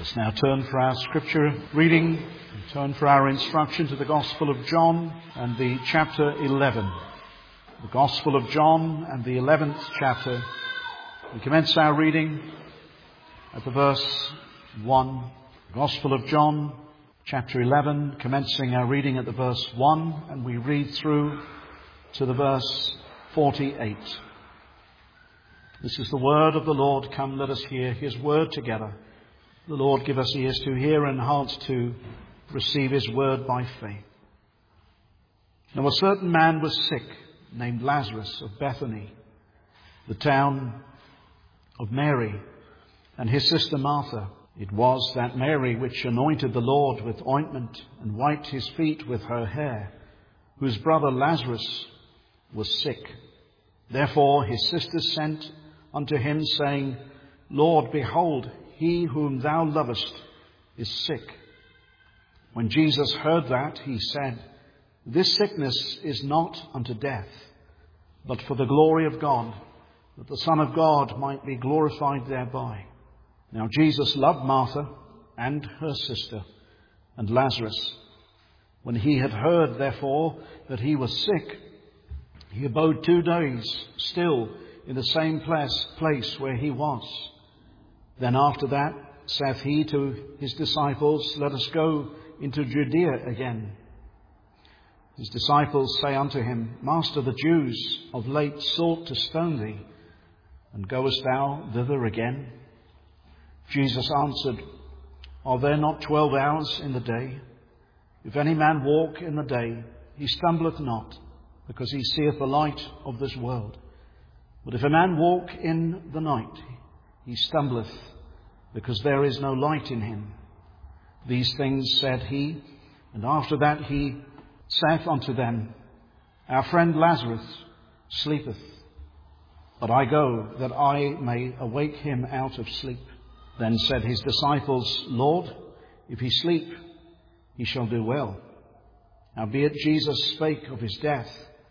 Let's now turn for our scripture reading and turn for our instruction to the Gospel of John and the chapter 11. The Gospel of John and the 11th chapter. We commence our reading at the verse 1. The Gospel of John, chapter 11, commencing our reading at the verse 1, and we read through to the verse 48. This is the word of the Lord. Come, let us hear his word together. The Lord give us ears to hear and hearts to receive his word by faith. Now a certain man was sick, named Lazarus of Bethany, the town of Mary, and his sister Martha. It was that Mary which anointed the Lord with ointment and wiped his feet with her hair, whose brother Lazarus was sick. Therefore his sisters sent unto him, saying, Lord, behold, he whom thou lovest is sick. When Jesus heard that, he said, This sickness is not unto death, but for the glory of God, that the Son of God might be glorified thereby. Now Jesus loved Martha and her sister and Lazarus. When he had heard, therefore, that he was sick, he abode 2 days still in the same place where he was. Then after that saith he to his disciples, Let us go into Judea again. His disciples say unto him, Master, the Jews of late sought to stone thee, and goest thou thither again? Jesus answered, Are there not 12 hours in the day? If any man walk in the day, he stumbleth not, because he seeth the light of this world. But if a man walk in the night, he stumbleth, because there is no light in him. These things said he, and after that he saith unto them, Our friend Lazarus sleepeth, but I go that I may awake him out of sleep. Then said his disciples, Lord, if he sleep, he shall do well. Howbeit Jesus spake of his death,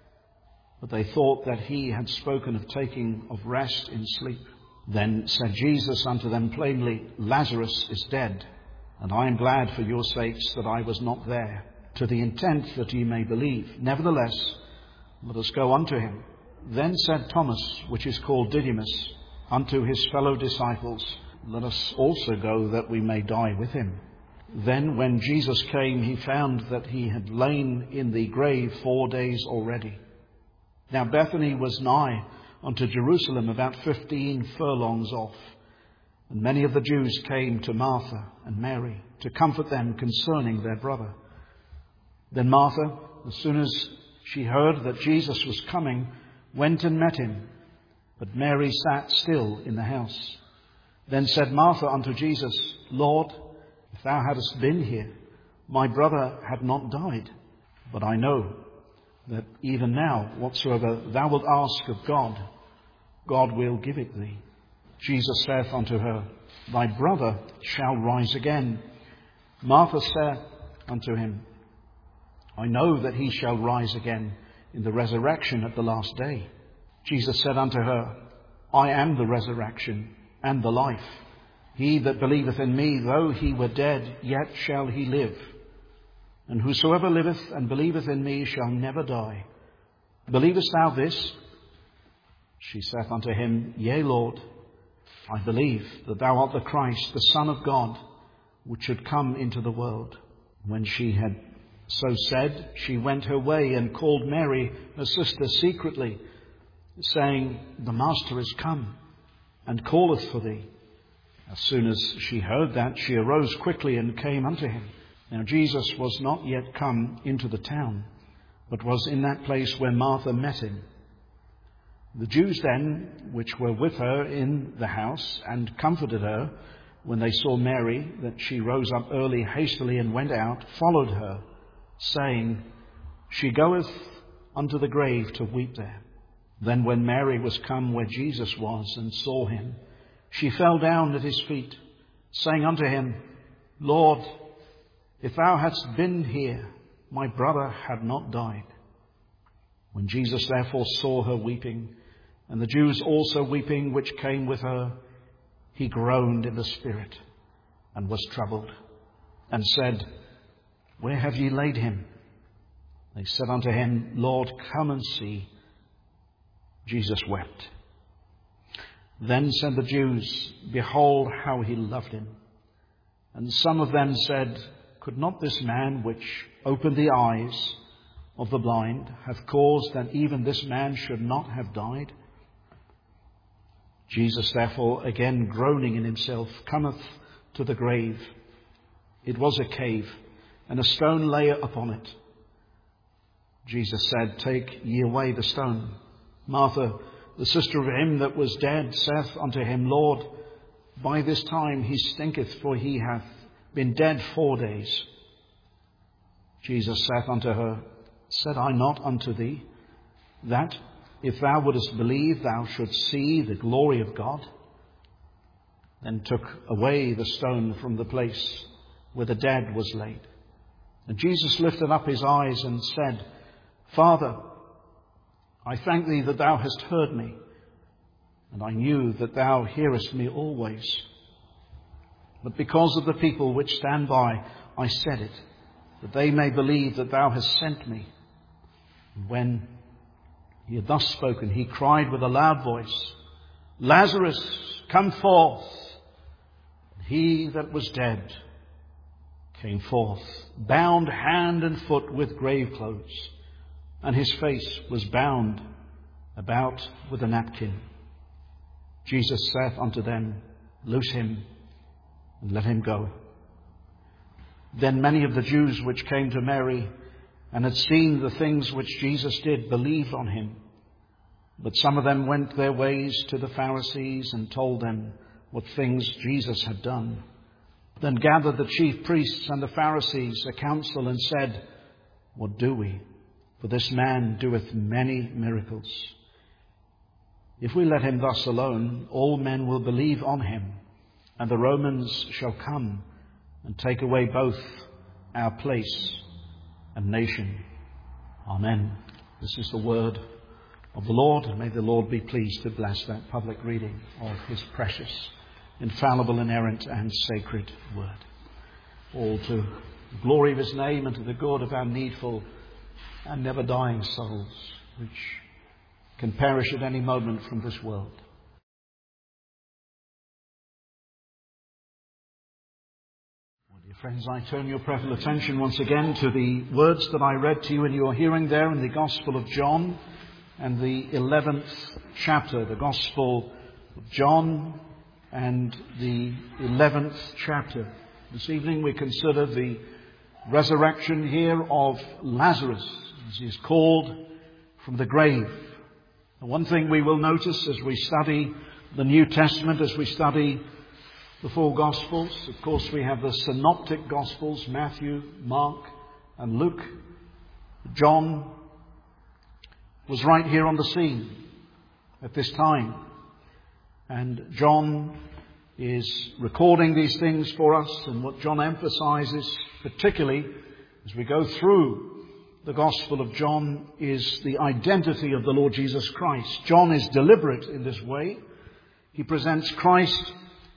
but they thought that he had spoken of taking of rest in sleep. Then said Jesus unto them plainly, Lazarus is dead, and I am glad for your sakes that I was not there, to the intent that ye may believe. Nevertheless, let us go unto him. Then said Thomas, which is called Didymus, unto his fellow disciples, Let us also go, that we may die with him. Then when Jesus came, he found that he had lain in the grave 4 days already. Now Bethany was nigh unto Jerusalem, about 15 furlongs off. And many of the Jews came to Martha and Mary to comfort them concerning their brother. Then Martha, as soon as she heard that Jesus was coming, went and met him. But Mary sat still in the house. Then said Martha unto Jesus, Lord, if thou hadst been here, my brother had not died. But I know that even now, whatsoever thou wilt ask of God, God will give it thee. Jesus saith unto her, Thy brother shall rise again. Martha saith unto him, I know that he shall rise again in the resurrection at the last day. Jesus said unto her, I am the resurrection and the life. He that believeth in me, though he were dead, yet shall he live. And whosoever liveth and believeth in me shall never die. Believest thou this? She saith unto him, Yea, Lord, I believe that thou art the Christ, the Son of God, which should come into the world. When she had so said, she went her way and called Mary, her sister, secretly, saying, The Master is come, and calleth for thee. As soon as she heard that, she arose quickly and came unto him. Now Jesus was not yet come into the town, but was in that place where Martha met him. The Jews then, which were with her in the house, and comforted her, when they saw Mary, that she rose up early hastily and went out, followed her, saying, She goeth unto the grave to weep there. Then when Mary was come where Jesus was, and saw him, she fell down at his feet, saying unto him, Lord, if thou hadst been here, my brother had not died. When Jesus therefore saw her weeping, and the Jews also weeping which came with her, he groaned in the spirit, and was troubled, and said, Where have ye laid him? They said unto him, Lord, come and see. Jesus wept. Then said the Jews, Behold how he loved him. And some of them said, Could not this man which opened the eyes of the blind have caused that even this man should not have died? Jesus therefore, again groaning in himself, cometh to the grave. It was a cave, and a stone lay upon it. Jesus said, Take ye away the stone. Martha, the sister of him that was dead, saith unto him, Lord, by this time he stinketh, for he hath been dead 4 days. Jesus saith unto her, Said I not unto thee, that if thou wouldest believe, thou shouldst see the glory of God? Then took away the stone from the place where the dead was laid. And Jesus lifted up his eyes and said, Father, I thank thee that thou hast heard me, and I knew that thou hearest me always. But because of the people which stand by, I said it, that they may believe that thou hast sent me. And when he had thus spoken, he cried with a loud voice, Lazarus, come forth. And he that was dead came forth, bound hand and foot with grave clothes, and his face was bound about with a napkin. Jesus saith unto them, Loose him, and let him go. Then many of the Jews which came to Mary, and had seen the things which Jesus did, believed on him. But some of them went their ways to the Pharisees, and told them what things Jesus had done. Then gathered the chief priests and the Pharisees a council, and said, What do we? For this man doeth many miracles. If we let him thus alone, all men will believe on him, and the Romans shall come and take away both our place and nation. Amen. This is the word of the Lord, and may the Lord be pleased to bless that public reading of his precious, infallible, inerrant, and sacred word. All to the glory of his name and to the good of our needful and never dying souls, which can perish at any moment from this world. Well, dear friends, I turn your prayerful attention once again to the words that I read to you in your hearing there in the Gospel of John and the 11th chapter. The Gospel of John and the 11th chapter. This evening we consider the resurrection here of Lazarus, as he is called from the grave. And one thing we will notice as we study the New Testament, as we study the four Gospels, of course we have the synoptic Gospels, Matthew, Mark and Luke. John was right here on the scene at this time. And John is recording these things for us, and what John emphasizes, particularly as we go through the Gospel of John, is the identity of the Lord Jesus Christ. John is deliberate in this way. He presents Christ.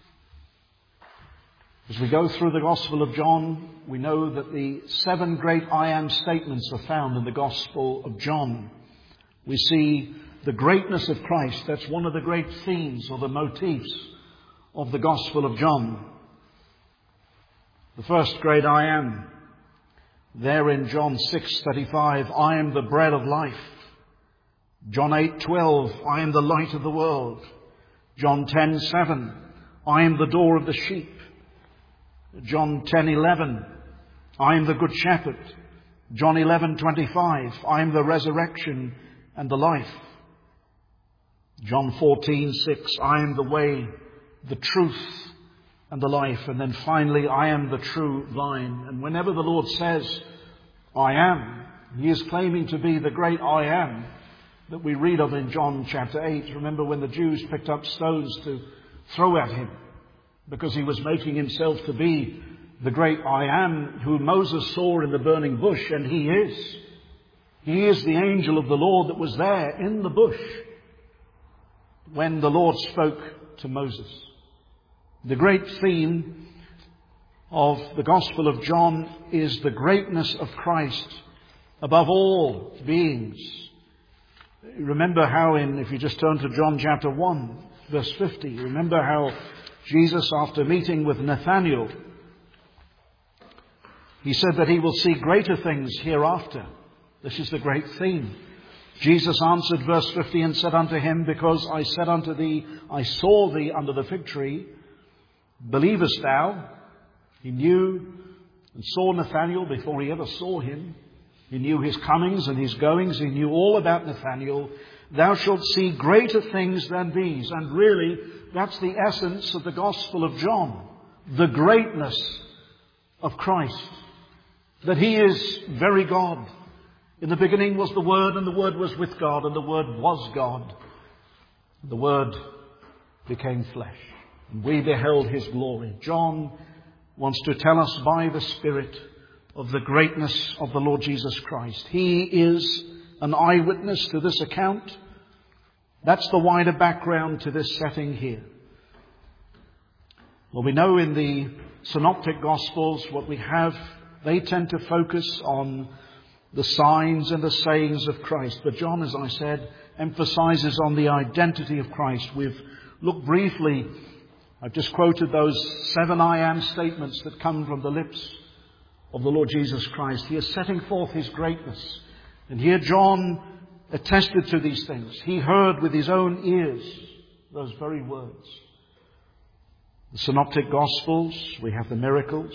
As we go through the Gospel of John, we know that the 7 great I am statements are found in the Gospel of John. We see the greatness of Christ. That's one of the great themes or the motifs of the Gospel of John. The first great I am, there in John 6:35, I am the bread of life. John 8:12, I am the light of the world. John 10:7, I am the door of the sheep. John 10:11, I am the good shepherd. John 11:25, I am the resurrection and the life. John 14:6, I am the way, the truth, and the life. And then finally, I am the true vine. And whenever the Lord says, I am, he is claiming to be the great I am that we read of in John chapter 8. Remember when the Jews picked up stones to throw at him because he was making himself to be the great I am who Moses saw in the burning bush, and he is. He is the angel of the Lord that was there in the bush when the Lord spoke to Moses. The great theme of the Gospel of John is the greatness of Christ above all beings. Remember how if you just turn to John chapter 1, verse 50, remember how Jesus, after meeting with Nathanael, he said that he will see greater things hereafter. This is the great theme. Jesus answered, verse 50, and said unto him, because I said unto thee, I saw thee under the fig tree, believest thou? He knew and saw Nathanael before he ever saw him. He knew his comings and his goings. He knew all about Nathanael. Thou shalt see greater things than these. And really, that's the essence of the Gospel of John. The greatness of Christ. That he is very God. In the beginning was the Word, and the Word was with God, and the Word was God. The Word became flesh, and we beheld his glory. John wants to tell us by the Spirit of the greatness of the Lord Jesus Christ. He is an eyewitness to this account. That's the wider background to this setting here. Well, we know in the Synoptic Gospels what we have, they tend to focus on the signs and the sayings of Christ. But John, as I said, emphasizes on the identity of Christ. We've looked briefly, I've just quoted those 7 I am statements that come from the lips of the Lord Jesus Christ. He is setting forth his greatness. And here John attested to these things. He heard with his own ears those very words. The Synoptic Gospels, we have the miracles.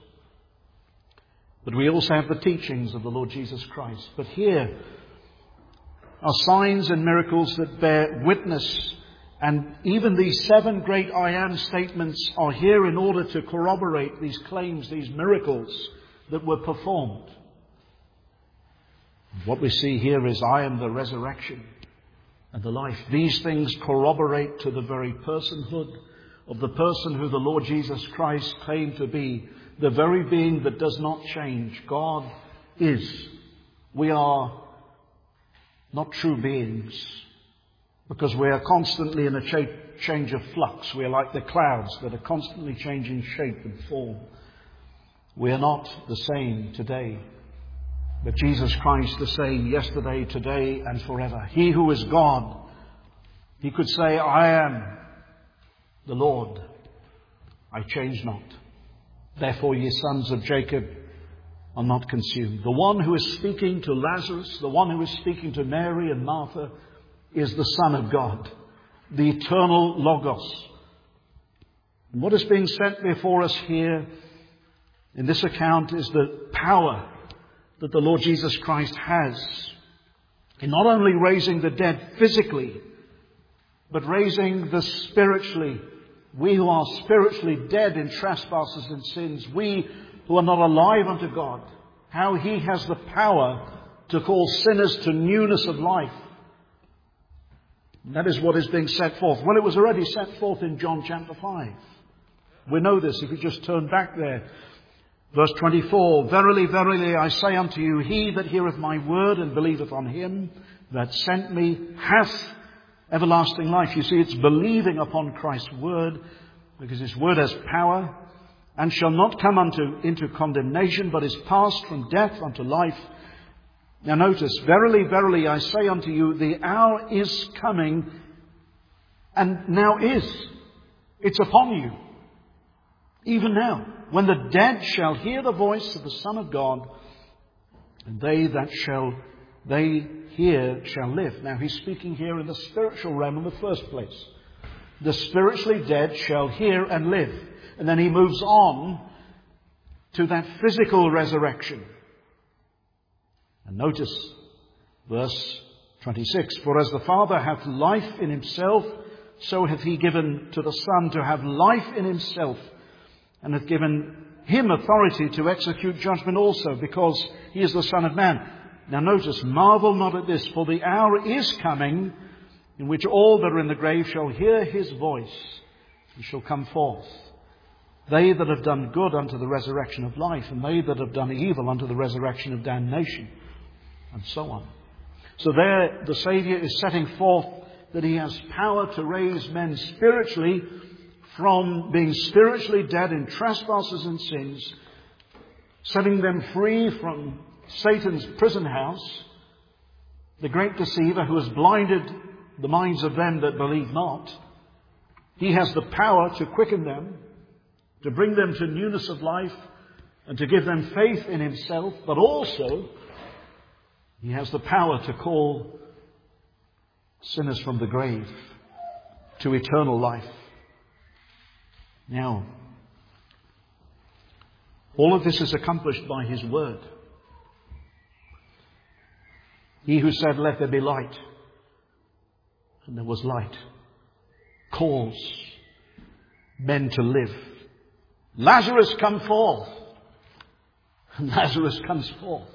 But we also have the teachings of the Lord Jesus Christ. But here are signs and miracles that bear witness. And even these 7 great I am statements are here in order to corroborate these claims, these miracles that were performed. What we see here is I am the resurrection and the life. These things corroborate to the very personhood of the person who the Lord Jesus Christ claimed to be. The very being that does not change. God is. We are not true beings because we are constantly in a change of flux. We are like the clouds that are constantly changing shape and form. We are not the same today. But Jesus Christ the same yesterday, today and forever. He who is God, he could say, I am the Lord. I change not. Therefore, ye sons of Jacob are not consumed. The one who is speaking to Lazarus, the one who is speaking to Mary and Martha, is the Son of God, the eternal Logos. And what is being set before us here in this account is the power that the Lord Jesus Christ has in not only raising the dead physically, but raising the spiritually. We who are spiritually dead in trespasses and sins, we who are not alive unto God, how he has the power to call sinners to newness of life. And that is what is being set forth. Well, it was already set forth in John chapter 5. We know this if you just turn back there. Verse 24, Verily, verily, I say unto you, he that heareth my word and believeth on him that sent me hath everlasting life. You see, it's believing upon Christ's word, because his word has power, and shall not come into condemnation, but is passed from death unto life. Now notice, verily, verily, I say unto you, the hour is coming, and now is. It's upon you. Even now, when the dead shall hear the voice of the Son of God, and they hear shall live. Now he's speaking here in the spiritual realm in the first place. The spiritually dead shall hear and live. And then he moves on to that physical resurrection. And notice verse 26. For as the Father hath life in himself, so hath he given to the Son to have life in himself, and hath given him authority to execute judgment also, because he is the Son of Man. Now notice, marvel not at this, for the hour is coming in which all that are in the grave shall hear his voice and shall come forth. They that have done good unto the resurrection of life, and they that have done evil unto the resurrection of damnation, and so on. So there the Saviour is setting forth that he has power to raise men spiritually from being spiritually dead in trespasses and sins, setting them free from Satan's prison house, the great deceiver who has blinded the minds of them that believe not. He has the power to quicken them, to bring them to newness of life, and to give them faith in himself, but also he has the power to call sinners from the grave to eternal life. Now, all of this is accomplished by his word. He who said, "Let there be light," and there was light, calls men to live. Lazarus, come forth. And Lazarus comes forth.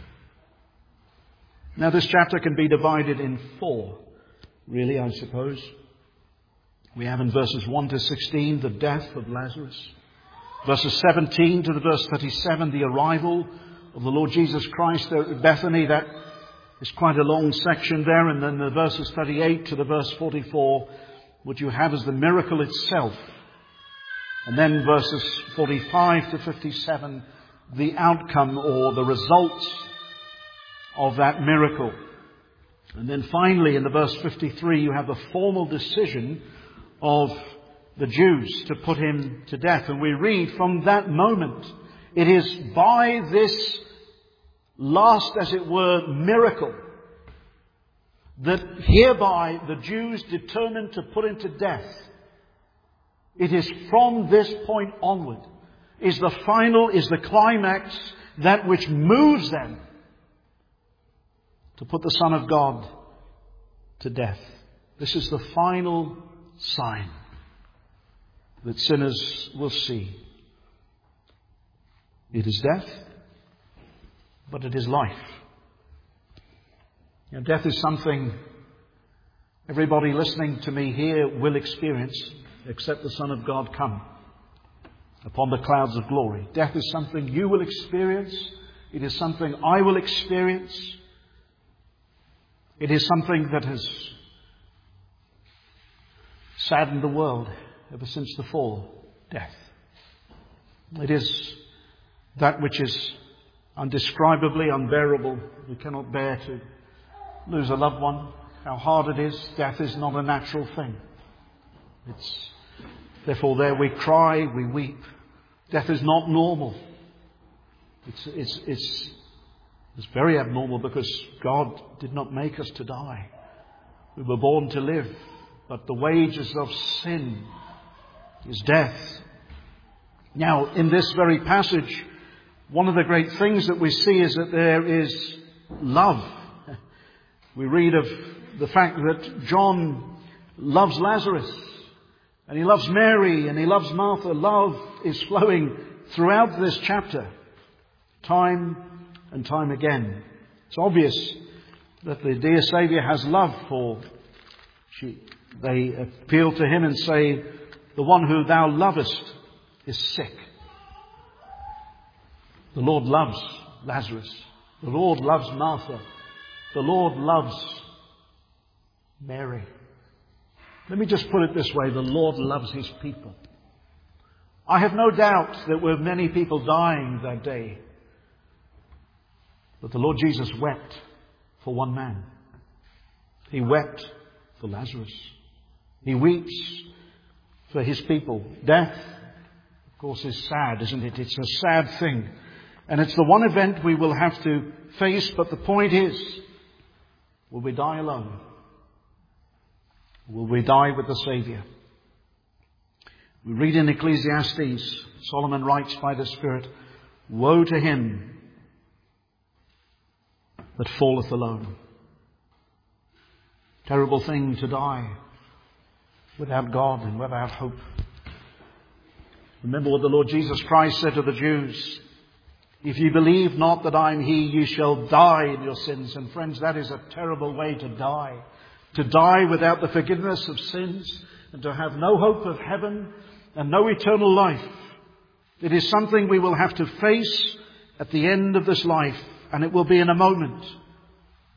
Now this chapter can be divided in 4, really, I suppose. We have in verses 1 to 16 the death of Lazarus. Verses 17 to the verse 37, the arrival of the Lord Jesus Christ there at Bethany. That is quite a long section there. And then the verses 38 to the verse 44, what you have is the miracle itself. And then verses 45 to 57, the outcome or the results of that miracle. And then finally in the verse 53, you have the formal decision of the Jews to put him to death. And we read from that moment, it is by this last, as it were, miracle, that hereby the Jews determined to put him to death. It is from this point onward, is the final, is the climax, that which moves them to put the Son of God to death. This is the final sign that sinners will see. It is death, but it is life. Now, death is something everybody listening to me here will experience, except the Son of God come upon the clouds of glory. Death is something you will experience. It is something I will experience. It is something that has saddened the world ever since the fall. Death. It is that which is undescribably unbearable. We cannot bear to lose a loved one. How hard it is. Death is not a natural thing. Therefore there we cry, we weep. Death is not normal. It's very abnormal because God did not make us to die. We were born to live. But the wages of sin is death. Now, in this very passage, one of the great things that we see is that there is love. We read of the fact that John loves Lazarus, and he loves Mary, and he loves Martha. Love is flowing throughout this chapter, time and time again. It's obvious that the dear Saviour has love for sheep. They appeal to him and say, "The one who thou lovest is sick." The Lord loves Lazarus. The Lord loves Martha. The Lord loves Mary. Let me just put it this way. The Lord loves his people. I have no doubt that there were many people dying that day. But the Lord Jesus wept for one man. He wept for Lazarus. He weeps for his people. Death, of course, is sad, isn't it? It's a sad thing. And it's the one event we will have to face. But the point is, will we die alone? Will we die with the Saviour? We read in Ecclesiastes, Solomon writes by the Spirit, "Woe to him that falleth alone." Terrible thing to die without God and without hope. Remember what the Lord Jesus Christ said to the Jews. "If ye believe not that I am he, ye shall die in your sins." And friends, that is a terrible way to die. To die without the forgiveness of sins and to have no hope of heaven and no eternal life. It is something we will have to face at the end of this life, and it will be in a moment.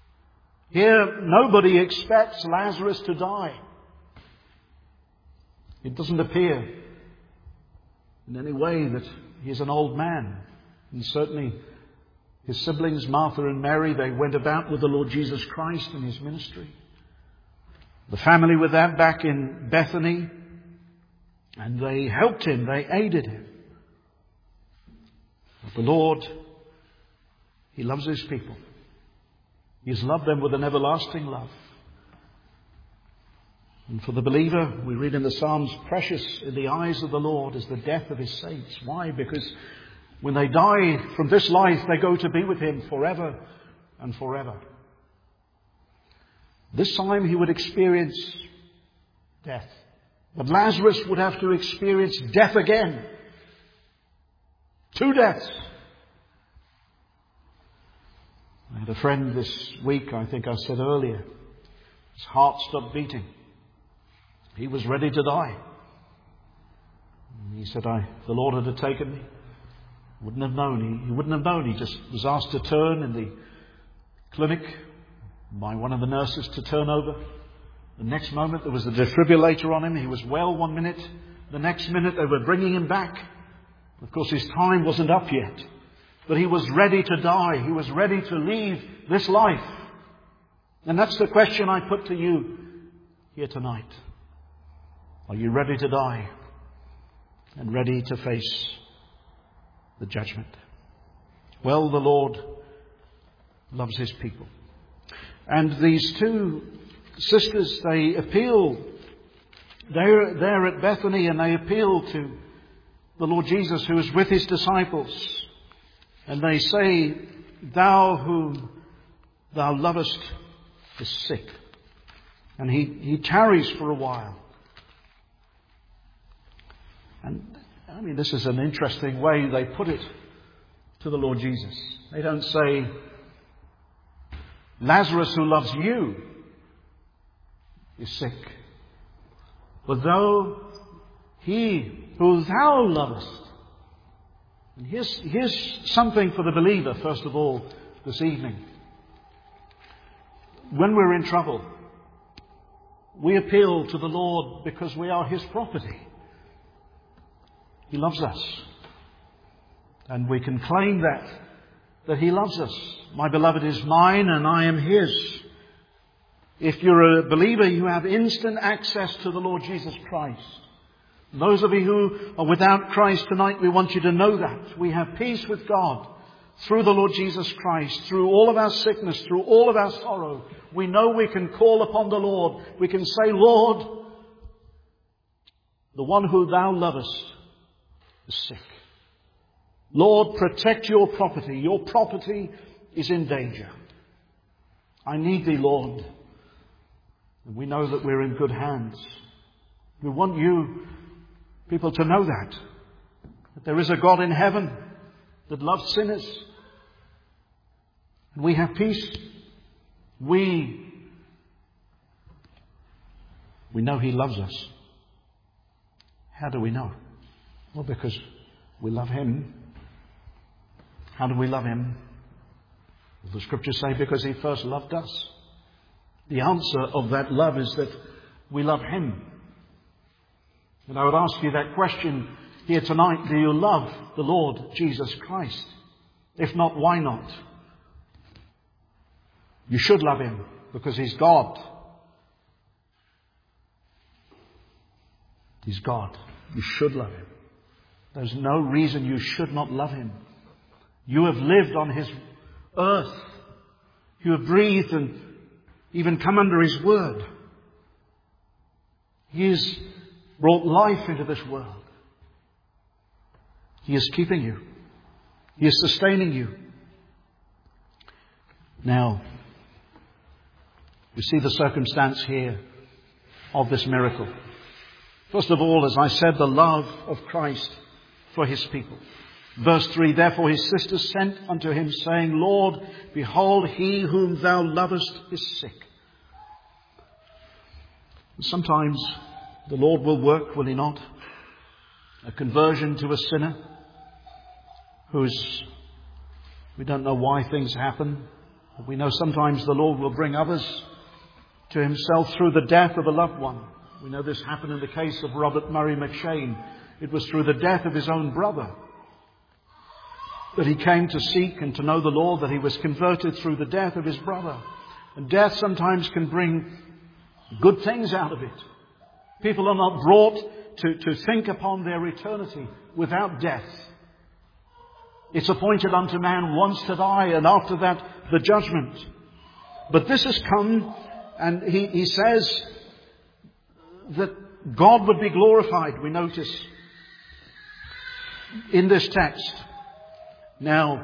Here, nobody expects Lazarus to die. It doesn't appear in any way that he's an old man. And certainly his siblings, Martha and Mary, they went about with the Lord Jesus Christ in his ministry. The family were there back in Bethany, and they helped him, they aided him. But the Lord, he loves his people. He has loved them with an everlasting love. And for the believer, we read in the Psalms, precious in the eyes of the Lord is the death of his saints. Why? Because when they die from this life, they go to be with him forever and forever. This time he would experience death. But Lazarus would have to experience death again. 2 deaths. I had a friend this week, I think I said earlier, his heart stopped beating. He was ready to die. And he said, the Lord had taken me. Wouldn't have known. He wouldn't have known. He just was asked to turn in the clinic by one of the nurses to turn over. The next moment there was a defibrillator on him. He was well 1 minute. The next minute they were bringing him back. Of course his time wasn't up yet. But he was ready to die. He was ready to leave this life. And that's the question I put to you here tonight. Are you ready to die and ready to face the judgment? Well, the Lord loves his people. And these 2 sisters, they appeal. They're at Bethany and they appeal to the Lord Jesus who is with his disciples. And they say, thou whom thou lovest is sick. And he tarries for a while. And I mean, this is an interesting way they put it to the Lord Jesus. They don't say, Lazarus who loves you is sick. But though he who thou lovest. And here's something for the believer, first of all, this evening. When we're in trouble, we appeal to the Lord because we are his property. He loves us. And we can claim that he loves us. My beloved is mine and I am his. If you're a believer, you have instant access to the Lord Jesus Christ. Those of you who are without Christ tonight, we want you to know that. We have peace with God through the Lord Jesus Christ, through all of our sickness, through all of our sorrow. We know we can call upon the Lord. We can say, Lord, the one who thou lovest is sick. Lord, protect your property. Your property is in danger. I need thee, Lord. And we know that we're in good hands. We want you people to know that there is a God in heaven that loves sinners. And we have peace. We know he loves us. How do we know? Well, because we love him. How do we love him? Well, the scriptures say because he first loved us. The answer of that love is that we love him. And I would ask you that question here tonight. Do you love the Lord Jesus Christ? If not, why not? You should love him because he's God. He's God. You should love him. There's no reason you should not love him. You have lived on his earth. You have breathed and even come under his word. He has brought life into this world. He is keeping you. He is sustaining you. Now, you see the circumstance here of this miracle. First of all, as I said, the love of Christ for his people. Verse 3, therefore his sisters sent unto him, saying, Lord, behold, he whom thou lovest is sick. And sometimes the Lord will work, will he not? A conversion to a sinner we don't know why things happen. But we know sometimes the Lord will bring others to himself through the death of a loved one. We know this happened in the case of Robert Murray McShane. It was through the death of his own brother that he came to seek and to know the Lord, that he was converted through the death of his brother. And death sometimes can bring good things out of it. People are not brought to think upon their eternity without death. It's appointed unto man once to die, and after that the judgment. But this has come, and he says that God would be glorified, we notice in this text. Now,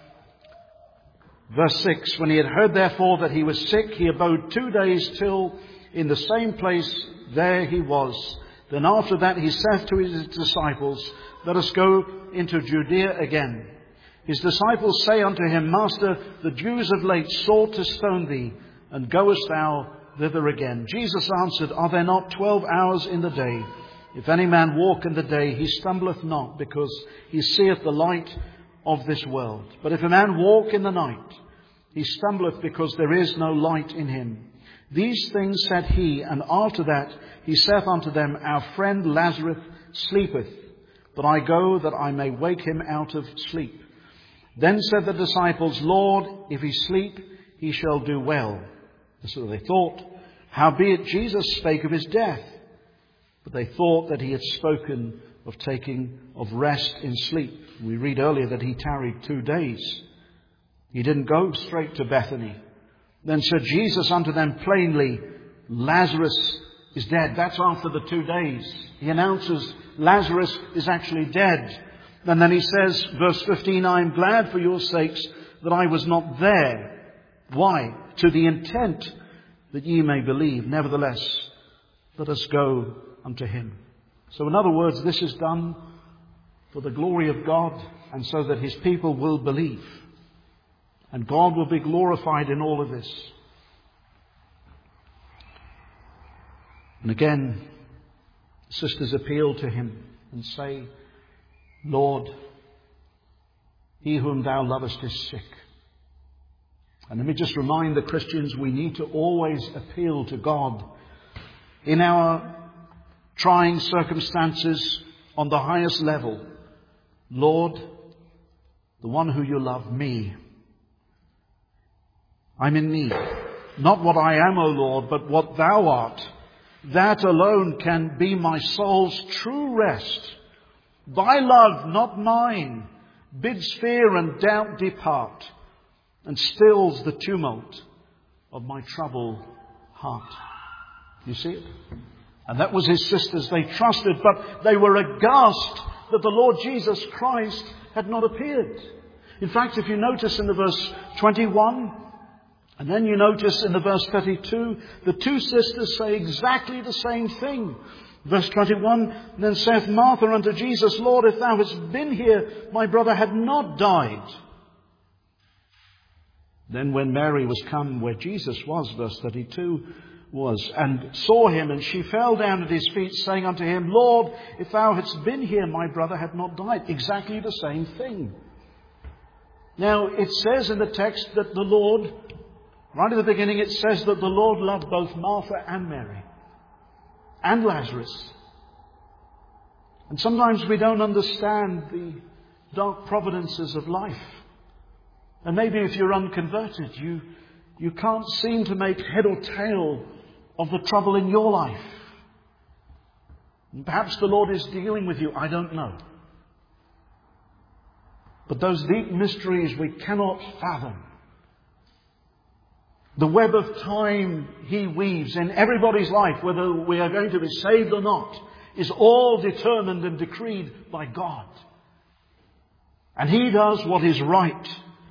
verse 6, when he had heard therefore that he was sick, he abode 2 days till in the same place there he was. Then after that he saith to his disciples, let us go into Judea again. His disciples say unto him, Master, the Jews of late sought to stone thee, and goest thou thither again? Jesus answered, Are there not 12 hours in the day? If any man walk in the day, he stumbleth not, because he seeth the light of this world. But if a man walk in the night, he stumbleth, because there is no light in him. These things said he, and after that he saith unto them, Our friend Lazarus sleepeth, but I go that I may wake him out of sleep. Then said the disciples, Lord, if he sleep, he shall do well. So they thought, howbeit Jesus spake of his death. But they thought that he had spoken of taking of rest in sleep. We read earlier that he tarried 2 days. He didn't go straight to Bethany. Then said Jesus unto them plainly, Lazarus is dead. That's after the 2 days. He announces Lazarus is actually dead. And then he says, verse 15, I am glad for your sakes that I was not there. Why? To the intent that ye may believe. Nevertheless, let us go unto him. So in other words, this is done for the glory of God, and so that his people will believe. And God will be glorified in all of this. And again, sisters appeal to him and say, Lord, he whom thou lovest is sick. And let me just remind the Christians, we need to always appeal to God in our trying circumstances on the highest level. Lord, the one who you love, me. I'm in need. Not what I am, O Lord, but what thou art. That alone can be my soul's true rest. Thy love, not mine, bids fear and doubt depart, and stills the tumult of my troubled heart. You see it? And that was his sisters. They trusted, but they were aghast that the Lord Jesus Christ had not appeared. In fact, if you notice in the verse 21, and then you notice in the verse 32, the two sisters say exactly the same thing. Verse 21, then saith Martha unto Jesus, Lord, if thou hadst been here, my brother had not died. Then when Mary was come where Jesus was, verse 32 was, and saw him, and she fell down at his feet, saying unto him, Lord, if thou hadst been here, my brother had not died. Exactly the same thing. Now, it says in the text that the Lord, right at the beginning, it says that the Lord loved both Martha and Mary and Lazarus. And sometimes we don't understand the dark providences of life. And maybe if you're unconverted, you can't seem to make head or tail of the trouble in your life. And perhaps the Lord is dealing with you. I don't know. But those deep mysteries we cannot fathom. The web of time he weaves in everybody's life, whether we are going to be saved or not, is all determined and decreed by God. And he does what is right.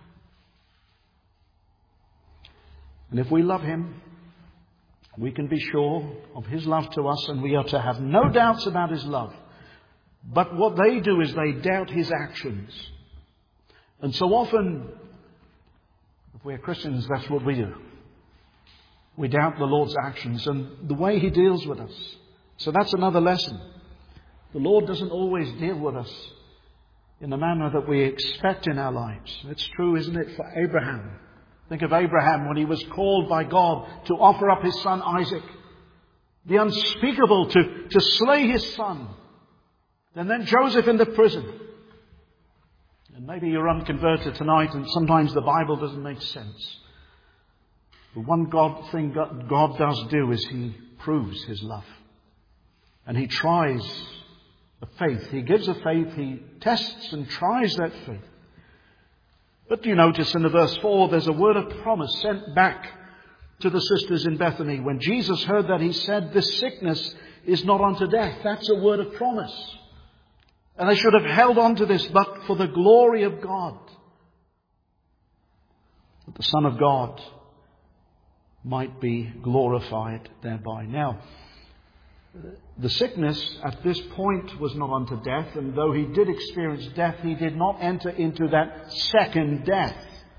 And if we love him, we can be sure of his love to us, and we are to have no doubts about his love. But what they do is they doubt his actions. And so often, if we're Christians, that's what we do. We doubt the Lord's actions and the way he deals with us. So that's another lesson. The Lord doesn't always deal with us in the manner that we expect in our lives. It's true, isn't it, for Abraham? Think of Abraham when he was called by God to offer up his son Isaac. the unspeakable to slay his son. And then Joseph in the prison. And maybe you're unconverted tonight and sometimes the Bible doesn't make sense. The one thing God does do is He proves His love. And He tries a faith. He gives a faith. He tests and tries that faith. But do you notice in the verse 4 there's a word of promise sent back to the sisters in Bethany. When Jesus heard that, He said, "This sickness is not unto death." That's a word of promise. And they should have held on to this, but for the glory of God, that the Son of God might be glorified thereby. Now, the sickness at this point was not unto death, and though He did experience death, He did not enter into that second death.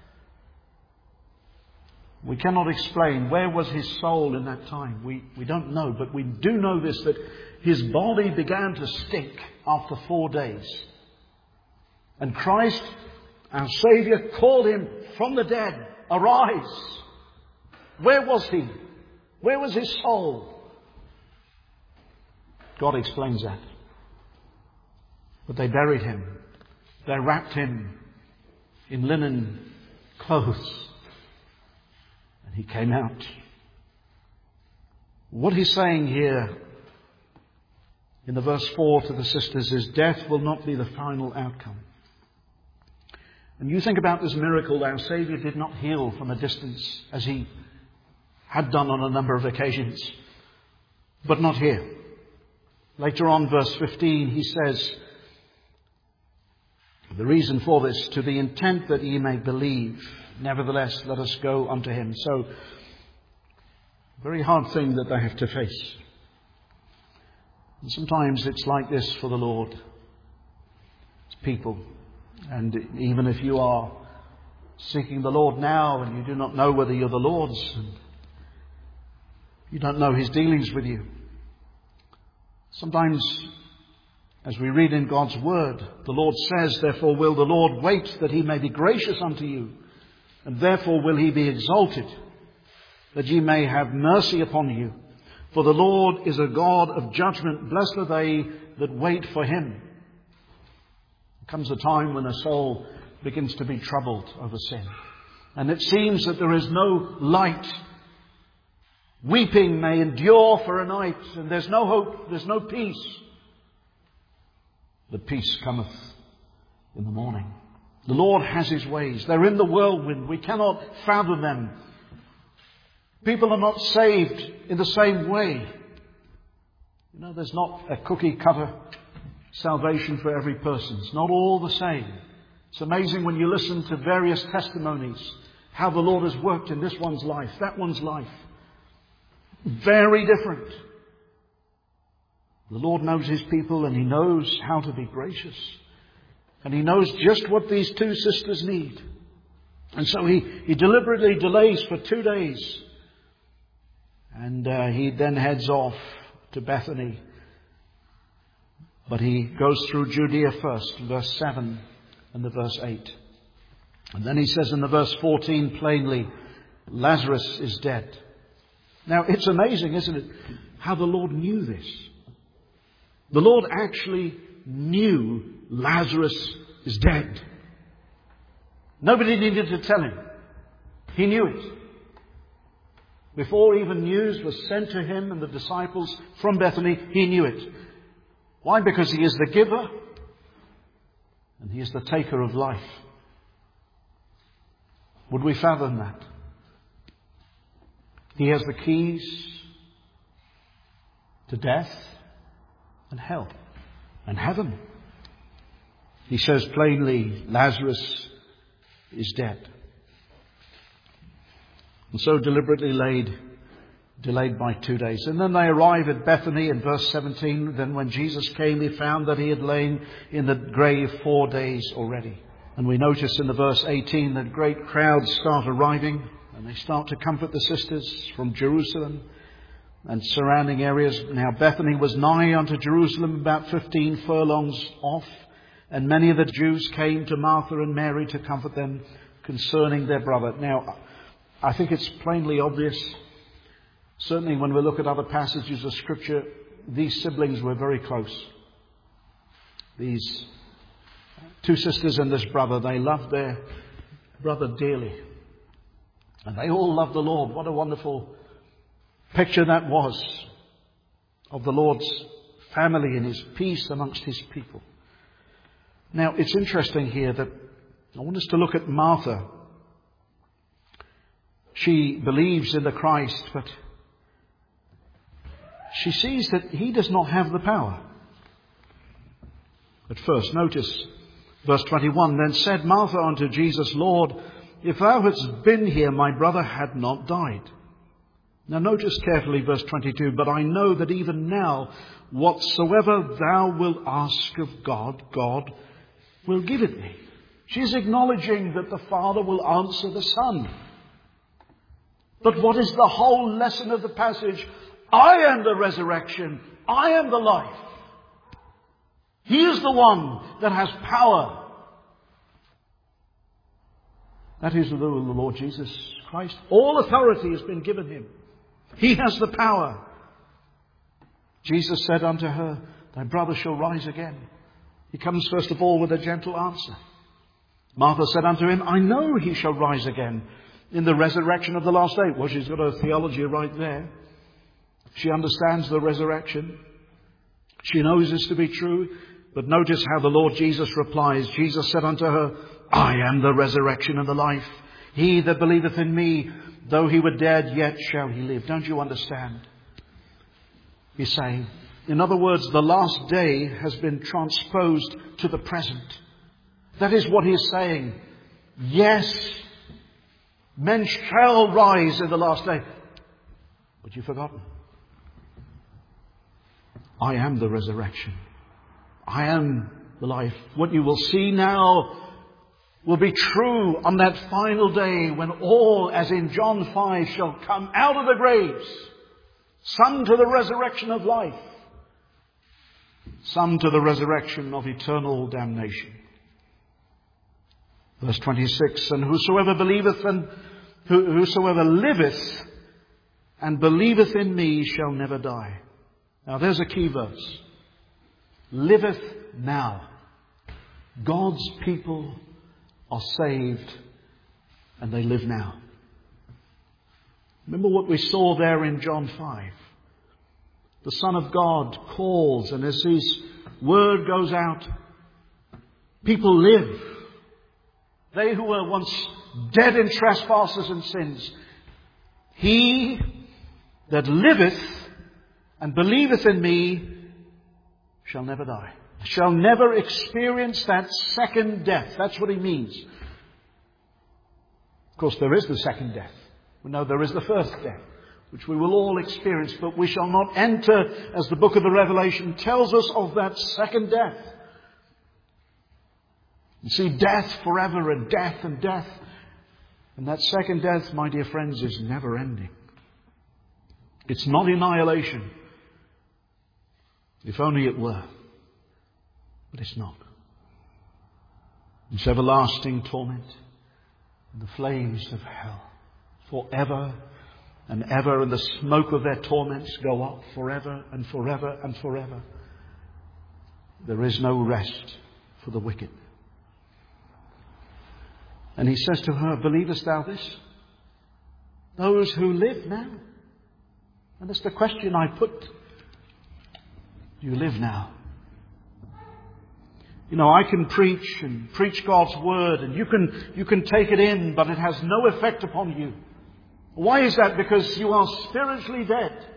We cannot explain where was His soul in that time. We don't know, but we do know this, that His body began to stink after 4 days. And Christ, our Saviour, called Him from the dead, "Arise." Where was He? Where was His soul? God explains that. But they buried Him. They wrapped Him in linen clothes. And He came out. What He's saying here in the verse 4 to the sisters is death will not be the final outcome. And you think about this miracle. Our Saviour did not heal from a distance as He had done on a number of occasions. But not here. Later on, verse 15, He says, the reason for this, "to the intent that ye may believe. Nevertheless, let us go unto Him." So, very hard thing that they have to face. And sometimes it's like this for the Lord. It's people. And even if you are seeking the Lord now and you do not know whether you're the Lord's, and you don't know His dealings with you. Sometimes, as we read in God's Word, the Lord says, "Therefore will the Lord wait that He may be gracious unto you, and therefore will He be exalted, that ye may have mercy upon you. For the Lord is a God of judgment. Blessed are they that wait for Him." There comes a time when a soul begins to be troubled over sin. And it seems that there is no light. Weeping may endure for a night, and there's no hope, there's no peace. But peace cometh in the morning. The Lord has His ways. They're in the whirlwind. We cannot fathom them. People are not saved in the same way. You know, there's not a cookie-cutter salvation for every person. It's not all the same. It's amazing when you listen to various testimonies, how the Lord has worked in this one's life, that one's life. Very different. The Lord knows His people, and He knows how to be gracious. And He knows just what these two sisters need. And so He deliberately delays for 2 days. And He then heads off to Bethany. But He goes through Judea first, verse 7 and the verse 8. And then He says in the verse 14 plainly, "Lazarus is dead." Now, it's amazing, isn't it, how the Lord knew this. The Lord actually knew Lazarus is dead. Nobody needed to tell Him. He knew it. Before even news was sent to Him and the disciples from Bethany, He knew it. Why? Because He is the giver and He is the taker of life. Would we fathom that? He has the keys to death and hell and heaven. He says plainly, "Lazarus is dead." And so deliberately delayed by 2 days. And then they arrive at Bethany in verse 17. Then when Jesus came, He found that He had lain in the grave 4 days already. And we notice in the verse 18 that great crowds start arriving. And they start to comfort the sisters from Jerusalem and surrounding areas. Now Bethany was nigh unto Jerusalem, about 15 furlongs off. And many of the Jews came to Martha and Mary to comfort them concerning their brother. Now, I think it's plainly obvious Certainly when we look at other passages of Scripture, these siblings were very close. These two sisters and this brother, they loved their brother dearly. And they all loved the Lord. What a wonderful picture that was of the Lord's family and His peace amongst His people. Now, it's interesting here that I want us to look at Martha. She believes in the Christ, but she sees that He does not have the power. At first, notice verse 21, Then said Martha unto Jesus, Lord, if thou hadst been here, my brother had not died. Now notice carefully verse 22, But I know that even now, whatsoever thou wilt ask of God, God will give it thee. She is acknowledging that the Father will answer the Son. But what is the whole lesson of the passage? I am the resurrection. I am the life. He is the one that has power. That is the Lord Jesus Christ. All authority has been given Him. He has the power. Jesus said unto her, Thy brother shall rise again. He comes first of all with a gentle answer. Martha said unto Him, I know He shall rise again in the resurrection of the last day. Well, she's got a theology right there. She understands the resurrection. She knows this to be true. But notice how the Lord Jesus replies. Jesus said unto her, I am the resurrection and the life. He that believeth in me, though he were dead, yet shall he live. Don't you understand? He's saying, in other words, the last day has been transposed to the present. That is what he is saying. Yes, men shall rise in the last day. But you've forgotten. I am the resurrection. I am the life. What you will see now will be true on that final day when all, as in John 5, shall come out of the graves. Some to the resurrection of life. Some to the resurrection of eternal damnation. Verse 26, And whosoever believeth and whosoever liveth and believeth in me shall never die. Now there's a key verse. Liveth now. God's people are saved and they live now. Remember what we saw there in John 5. The Son of God calls, and as His word goes out, people live. They who were once dead in trespasses and sins. He that liveth and believeth in me shall never die. Shall never experience that second death. That's what he means. Of course, there is the second death. We know there is the first death, which we will all experience, but we shall not enter, as the book of the Revelation tells us, of that second death. You see, death forever and death and death. And that second death, my dear friends, is never ending. It's not annihilation. If only it were. But it's not. It's everlasting torment in the flames of hell. Forever and ever. And the smoke of their torments go up forever and forever and forever. There is no rest for the wicked. And he says to her, Believest thou this? Those who live now. And that's the question I put. Do you live now? You know, I can preach and preach God's word, and you can take it in, but it has no effect upon you. Why is that? Because you are spiritually dead.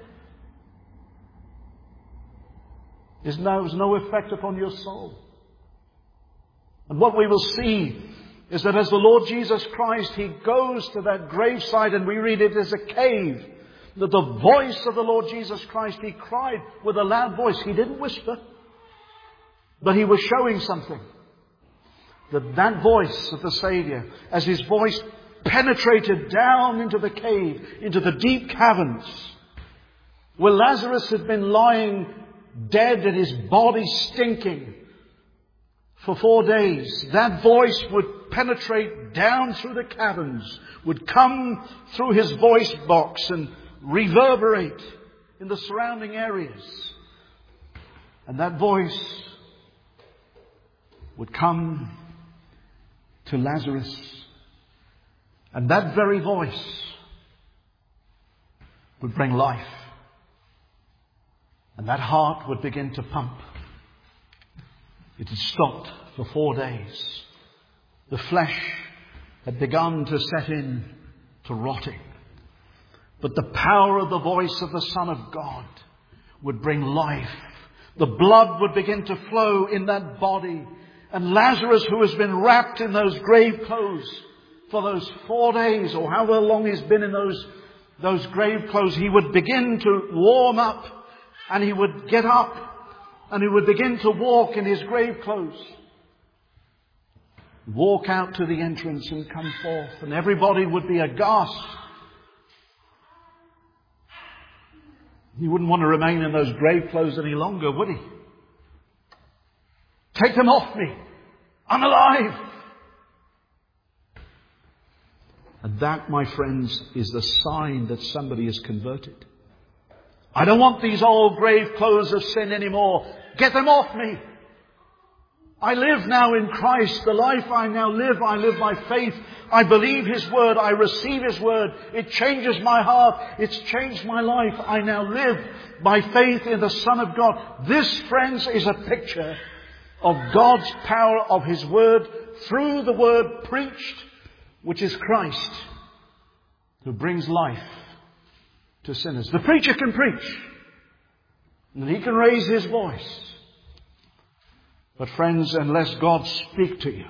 There's no effect upon your soul. And what we will see is that as the Lord Jesus Christ, He goes to that graveside, and we read it as a cave, that the voice of the Lord Jesus Christ, He cried with a loud voice. He didn't whisper, but He was showing something. That voice of the Saviour, as His voice penetrated down into the cave, into the deep caverns, where Lazarus had been lying dead and his body stinking for 4 days, that voice would penetrate down through the caverns, would come through his voice box and reverberate in the surrounding areas. And that voice would come to Lazarus. And that very voice would bring life. And that heart would begin to pump. It had stopped for 4 days. The flesh had begun to set in to rotting. But the power of the voice of the Son of God would bring life. The blood would begin to flow in that body. And Lazarus, who has been wrapped in those grave clothes for those 4 days, or however long he's been in those grave clothes, he would begin to warm up, and he would get up, and he would begin to walk in his grave clothes. Walk out to the entrance and come forth, and everybody would be aghast. He wouldn't want to remain in those grave clothes any longer, would he? Take them off me. I'm alive. And that, my friends, is the sign that somebody is converted. I don't want these old grave clothes of sin anymore. Get them off me. I live now in Christ. The life I now live, I live by faith. I believe His Word. I receive His Word. It changes my heart. It's changed my life. I now live by faith in the Son of God. This, friends, is a picture of God's power, of His Word, through the Word preached, which is Christ, who brings life to sinners. The preacher can preach, and he can raise his voice. But friends, unless God speak to you,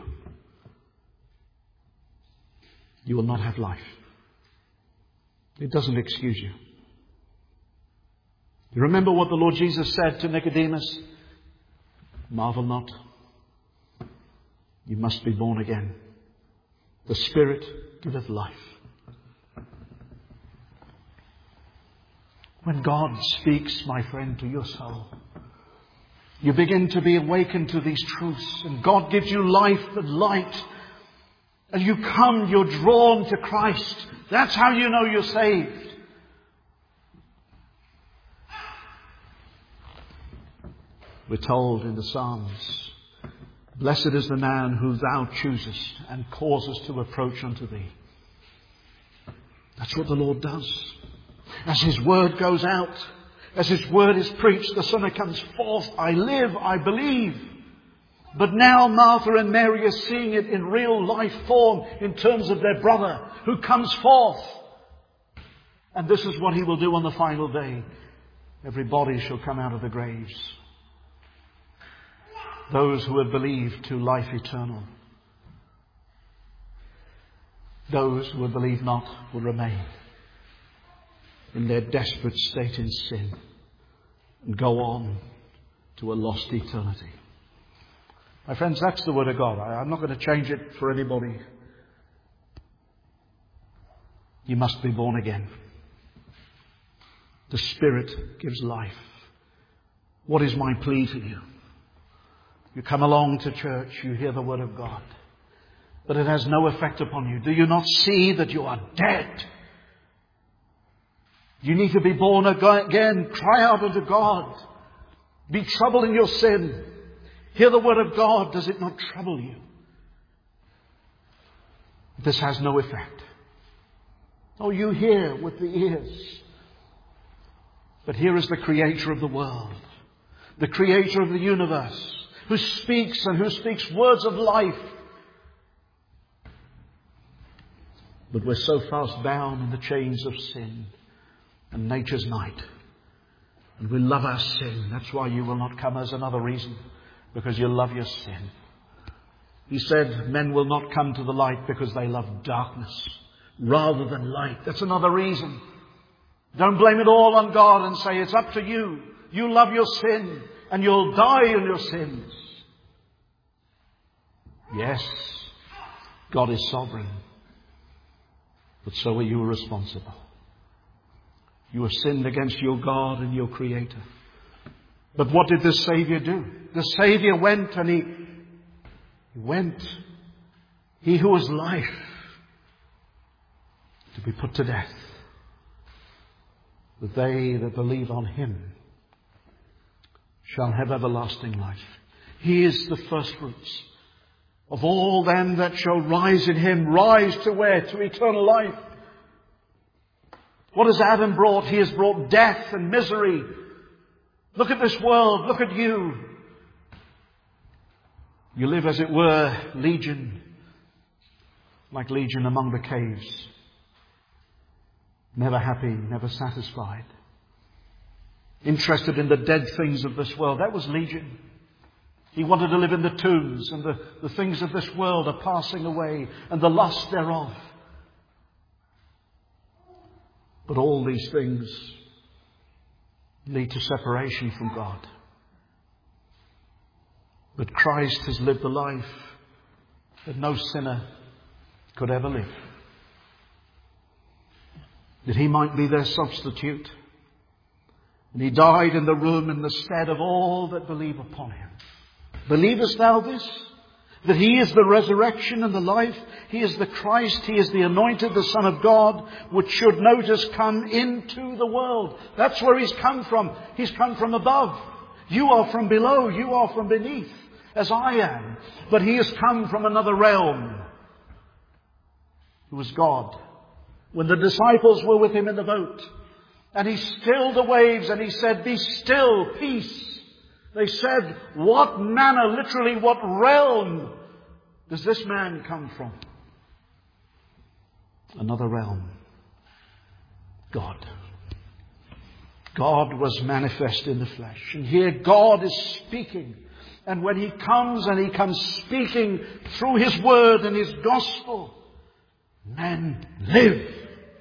you will not have life. It doesn't excuse you. You remember what the Lord Jesus said to Nicodemus? Marvel not. You must be born again. The Spirit giveth life. When God speaks, my friend, to your soul, you begin to be awakened to these truths, and God gives you life and light. And you come, you're drawn to Christ. That's how you know you're saved. We're told in the Psalms, blessed is the man who thou choosest and causest to approach unto thee. That's what the Lord does. As His Word goes out, as His Word is preached, the sinner comes forth. I live, I believe. But now Martha and Mary are seeing it in real life form in terms of their brother who comes forth. And this is what He will do on the final day. Every body shall come out of the graves. Those who have believed to life eternal. Those who have believed not will remain in their desperate state in sin and go on to a lost eternity. My friends, that's the Word of God. I'm not going to change it for anybody. You must be born again. The Spirit gives life. What is my plea to you? You come along to church, you hear the Word of God, but it has no effect upon you. Do you not see that you are dead? You need to be born again. Cry out unto God. Be troubled in your sin. Hear the Word of God. Does it not trouble you? This has no effect. Oh, you hear with the ears. But here is the Creator of the world, the Creator of the universe, who speaks and who speaks words of life. But we're so fast bound in the chains of sin and nature's night. And we love our sin. That's why you will not come, as another reason. Because you love your sin. He said, men will not come to the light because they love darkness rather than light. That's another reason. Don't blame it all on God and say it's up to you. You love your sin and you'll die in your sins. Yes, God is sovereign. But so are you responsible. You have sinned against your God and your Creator. But what did the Saviour do? The Saviour went and He went. He who was life to be put to death. that they that believe on him shall have everlasting life. He is the first fruits of all them that shall rise in him. Rise to where? To eternal life. What has Adam brought? He has brought death and misery. Look at this world. Look at you. You live, as it were, legion, like legion among the caves. Never happy, never satisfied. Interested in the dead things of this world. That was legion. He wanted to live in the tombs, and the things of this world are passing away, and the lust thereof. But all these things lead to separation from God. But Christ has lived the life that no sinner could ever live. That he might be their substitute. And he died in the room in the stead of all that believe upon him. Believest thou this? That he is the resurrection and the life. He is the Christ. He is the anointed, the Son of God, which should, notice, come into the world. That's where he's come from. He's come from above. You are from below. You are from beneath, as I am. But he has come from another realm. He was God. When the disciples were with him in the boat, and he stilled the waves, and he said, "Be still, peace." They said, "What manner," literally, what realm does this man come from? Another realm. God. God was manifest in the flesh. And here God is speaking. And when he comes, and he comes speaking through his word and his gospel, men live.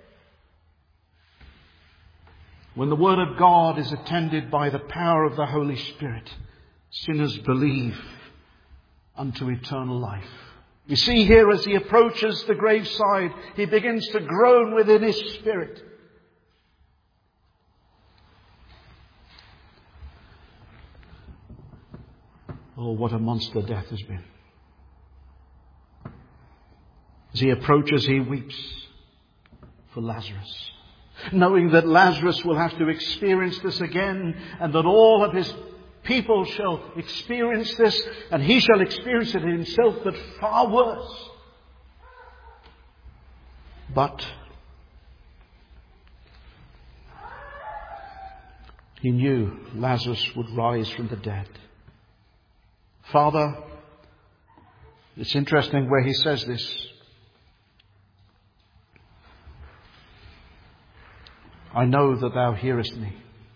When the word of God is attended by the power of the Holy Spirit, sinners believe unto eternal life. You see here, as he approaches the graveside, he begins to groan within his spirit. Oh, what a monster death has been. As he approaches, he weeps for Lazarus, knowing that Lazarus will have to experience this again, and that all of his people shall experience this, and he shall experience it himself, but far worse. But he knew Lazarus would rise from the dead. Father, it's interesting where he says this. I know that thou hearest me.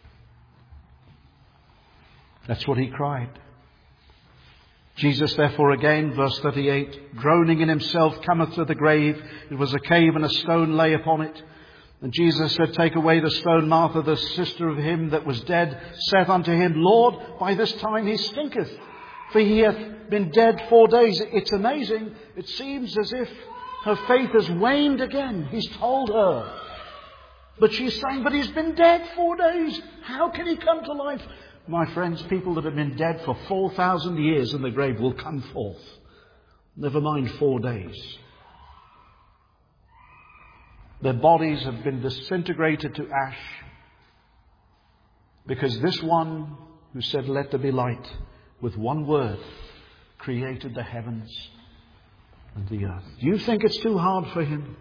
That's what he cried. Jesus, therefore, again, verse 38, groaning in himself, cometh to the grave. It was a cave, and a stone lay upon it. And Jesus said, Take away the stone. Martha, the sister of him that was dead, saith unto him, Lord, by this time he stinketh, for he hath been dead 4 days. It's amazing. It seems as if her faith has waned again. He's told her. But she's saying, but he's been dead 4 days. How can he come to life? My friends, people that have been dead for 4,000 years in the grave will come forth. Never mind 4 days. Their bodies have been disintegrated to ash, because this one who said, let there be light, with one word, created the heavens and the earth. Do you think it's too hard for him?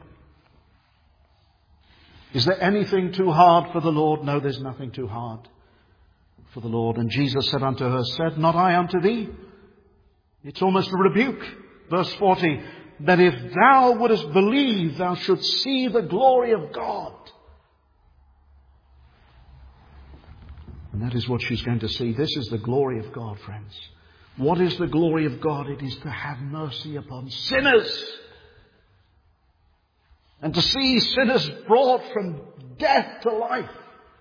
Is there anything too hard for the Lord? No, there's nothing too hard for the Lord. And Jesus said unto her, Said not I unto thee? It's almost a rebuke. Verse 40, that if thou wouldest believe, thou shouldst see the glory of God. And that is what she's going to see. This is the glory of God, friends. What is the glory of God? It is to have mercy upon sinners. And to see sinners brought from death to life.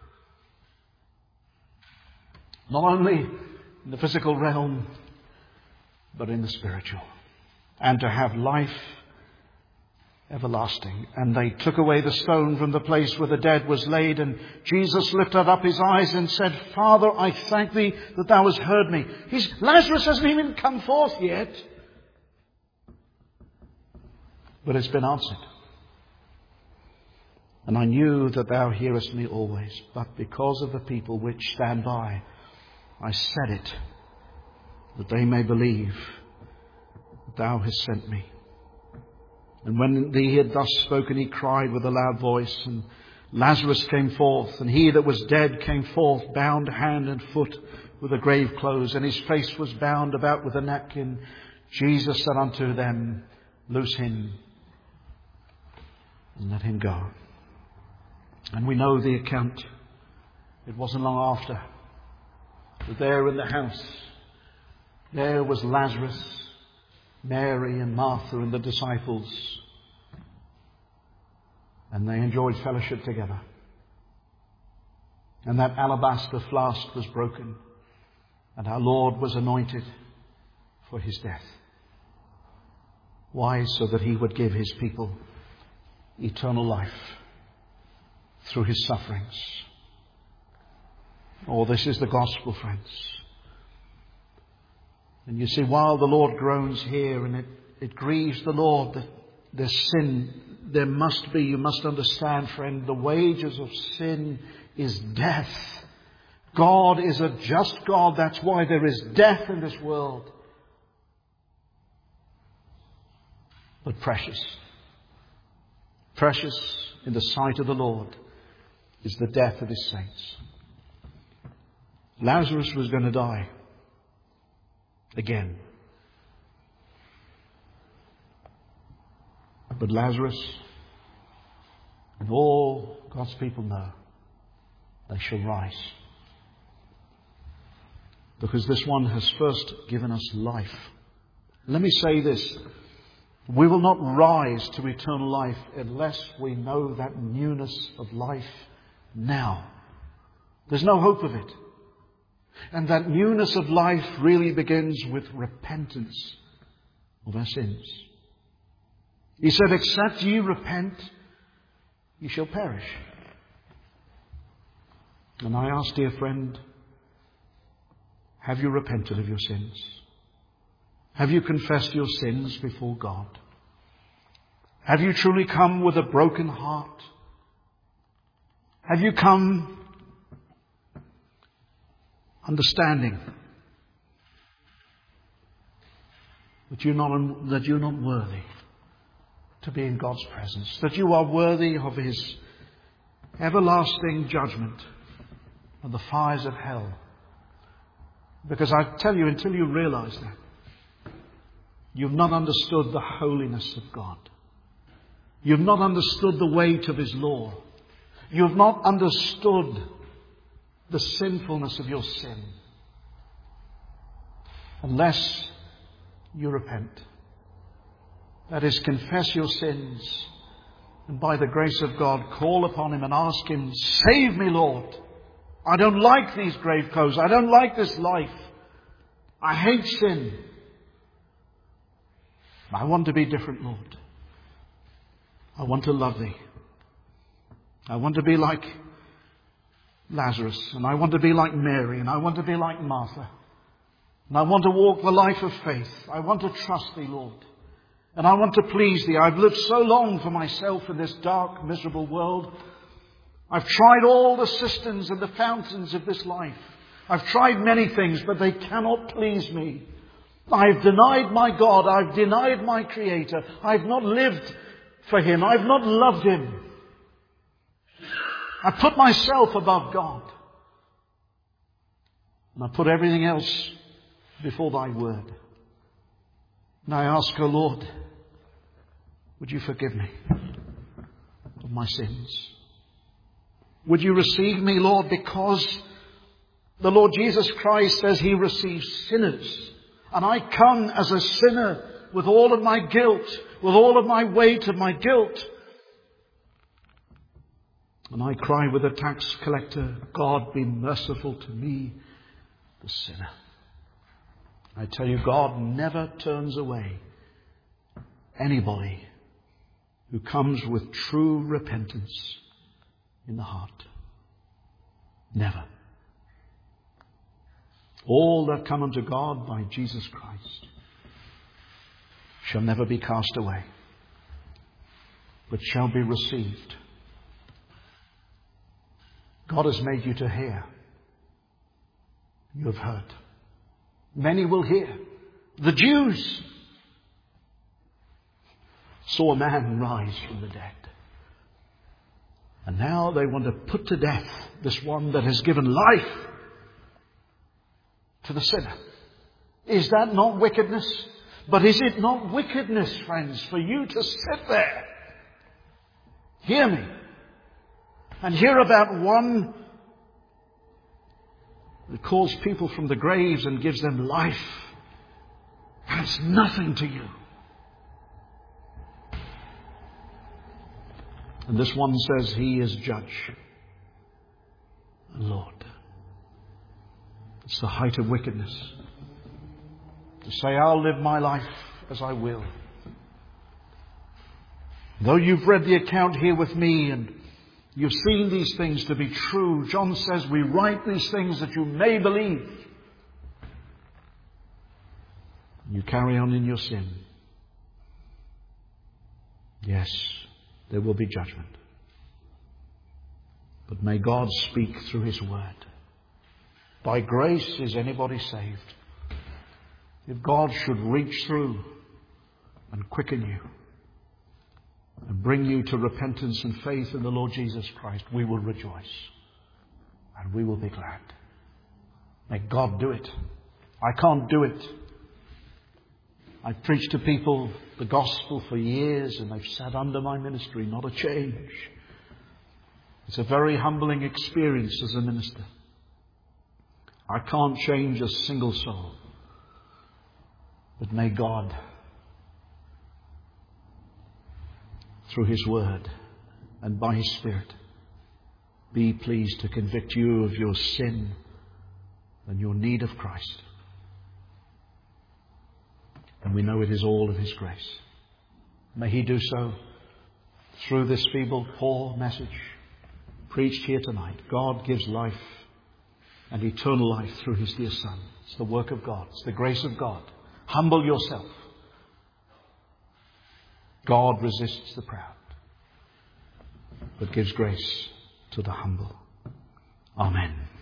Not only in the physical realm, but in the spiritual. And to have life everlasting. And they took away the stone from the place where the dead was laid. And Jesus lifted up his eyes and said, Father, I thank thee that thou hast heard me. Lazarus hasn't even come forth yet. But it's been answered. And I knew that thou hearest me always, but because of the people which stand by, I said it, that they may believe that thou hast sent me. And when he had thus spoken, he cried with a loud voice, and Lazarus came forth, and he that was dead came forth, bound hand and foot with a grave clothes, and his face was bound about with a napkin. Jesus said unto them, Loose him, and let him go. And we know the account. It wasn't long after that there in the house, there was Lazarus, Mary and Martha and the disciples. And they enjoyed fellowship together. And that alabaster flask was broken. And our Lord was anointed for his death. Why? So that he would give his people eternal life through his sufferings. Oh, this is the gospel, friends. And you see, while the Lord groans here, and it grieves the Lord that there's sin, there must be, you must understand, friend, the wages of sin is death. God is a just God. That's why there is death in this world. But precious. Precious in the sight of the Lord is the death of his saints. Lazarus was going to die again. But Lazarus and all God's people know they shall rise. Because this one has first given us life. Let me say this. We will not rise to eternal life unless we know that newness of life now. There's no hope of it. And that newness of life really begins with repentance of our sins. He said, except ye repent, ye shall perish. And I ask, dear friend, have you repented of your sins? Have you confessed your sins before God? Have you truly come with a broken heart? Have you come understanding that you're not worthy to be in God's presence, that you are worthy of his everlasting judgment and the fires of hell? Because I tell you, until you realize that, you've not understood the holiness of God. You've not understood the weight of his law. You've not understood the sinfulness of your sin. Unless you repent. That is, confess your sins, and by the grace of God, call upon him and ask him, save me, Lord. I don't like these grave clothes. I don't like this life. I hate sin. I want to be different, Lord. I want to love thee. I want to be like Lazarus, and I want to be like Mary, and I want to be like Martha. And I want to walk the life of faith. I want to trust thee, Lord. And I want to please thee. I've lived so long for myself in this dark, miserable world. I've tried all the cisterns and the fountains of this life. I've tried many things, but they cannot please me. I've denied my God. I've denied my Creator. I've not lived for him. I've not loved him. I put myself above God. And I put everything else before thy word. And I ask, O Lord, would you forgive me of my sins? Would you receive me, Lord, because the Lord Jesus Christ says he receives sinners. And I come as a sinner with all of my guilt, with all of my weight of my guilt. And I cry with a tax collector, God, be merciful to me, the sinner. I tell you, God never turns away anybody who comes with true repentance in the heart. Never. All that come unto God by Jesus Christ shall never be cast away, but shall be received God has made you to hear. You have heard. Many will hear. The Jews saw a man rise from the dead. And now they want to put to death this one that has given life to the sinner. Is that not wickedness? But is it not wickedness, friends, for you to sit there, hear me, and hear about one that calls people from the graves and gives them life, and it's nothing to you? And this one says he is judge and Lord. It's the height of wickedness to say, I'll live my life as I will. Though you've read the account here with me and you've seen these things to be true, John says we write these things that you may believe. You carry on in your sin. Yes, there will be judgment. But may God speak through His Word. By grace is anybody saved. If God should reach through and quicken you and bring you to repentance and faith in the Lord Jesus Christ, we will rejoice and we will be glad. May God do it. I can't do it. I've preached to people the gospel for years and they've sat under my ministry, not a change. It's a very humbling experience as a minister. I can't change a single soul. But may God, through His Word and by His Spirit, be pleased to convict you of your sin and your need of Christ. And we know it is all of His grace. May He do so through this feeble, poor message preached here tonight. God gives life and eternal life through His dear Son. It's the work of God. It's the grace of God. Humble yourself. God resists the proud, but gives grace to the humble. Amen.